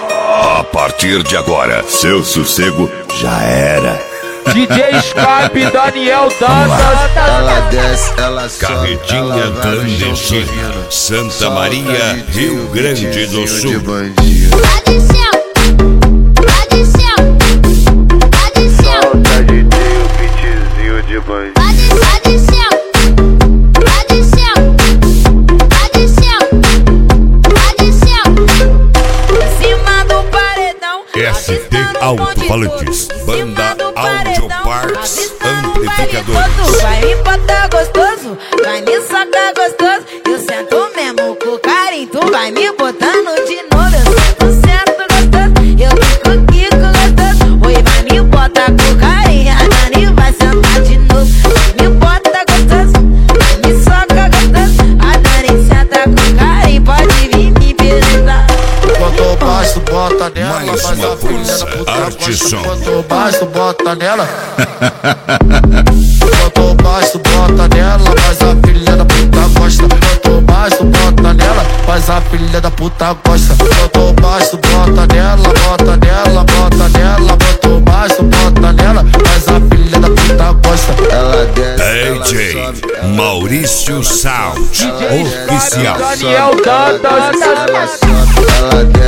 A partir de agora, seu sossego já era. DJ Skype, Daniel Dantas. Ela desce, ela sobe, Carretinha ela vai no chão clandestina, sorrindo. Santa Maria, Rio Grande do Sul. De bandido. Solta de o beatzinho de bandido. ST Alto-Falantes, Banda Audio Parts Amplificadores. Vai me botar gostoso, vai me sacar gostoso. Eu sento mesmo com carinho, tu vai me botando de novo. Eu sento gostoso, eu fico aqui com gostoso. Oi, vai me botar com carinho, a Dani vai sentar de novo. Vai me bota gostoso, vai me soca gostoso. A Dani senta com carinho, pode vir me perguntar. Quanto baixo, bota nela, Mais mas uma a filha força, da puta arte gosta. som. Quanto baixo, bota nela. Quanto baixo, bota nela, mas a filha da puta gosta. Quanto baixo, bota nela, mas a filha da puta gosta. Quanto baixo, bota nela, bota nela, bota nela. Quanto baixo, bota nela, mas a filha da puta gosta. Ela desce, DJ ela sobe, Maurício Sound, oficial. Daniel Dantas. ela sobe, ela desce.